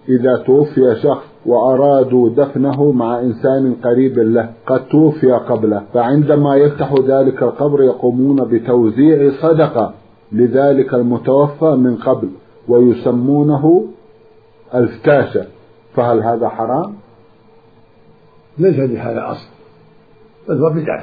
إذا توفي شخص وأرادوا دفنه مع إنسان قريب له قد توفي قبله، فعندما يفتح ذلك القبر يقومون بتوزيع صدقة لذلك المتوفى من قبل ويسمونه الفتاشة، فهل هذا حرام؟ ليس بهذا أصل، بل هو بدعة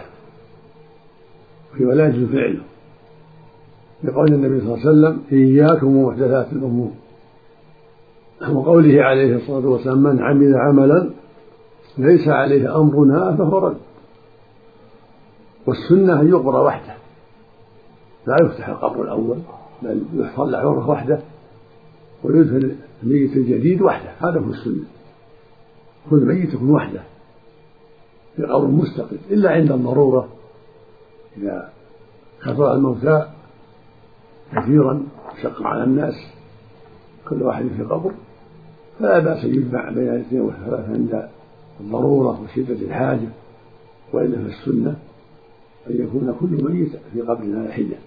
ولا يجوز فعله، لقول النبي صلى الله عليه وسلم: إياكم ومحدثات الأمور، وقوله عليه الصلاة والسلام: من عمل عملا ليس عليه أمرنا فهو رد. والسنة أن يقبر وحده، لا يفتح القبر الأول، بل يصلى عمره وحده ويدفن الميت الجديد وحده. هذا هو السنة، كل ميت يكون وحده في قبر مستقل، إلا عند الضرورة إذا كثر الموتى كثيرا شق على الناس كل واحد في قبر، فلا بأس يجمع بين الاثنين والثلاثة عند الضرورة وشدة الحاجة، وإلا فالسنة أن يكون كل ميت في قبر على حدة.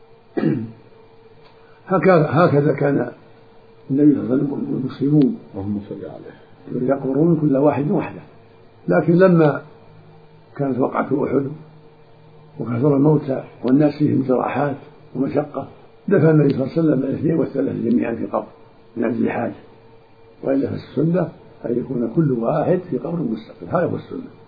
هكذا كان النبي صلى الله عليه وسلم والمسلمون يقبرون كل واحد وحده، لكن لما كانت وقعة أحد وكثر الموتى والناس فيهم جراحات ومشقة، دفن النبي صلى الله عليه وسلم الاثنين والثلاثة جميعا في قبر من أجل الحاجة، وإلا فالسنة أن يكون كل واحد في قبر مستقل. هذا هو السنة.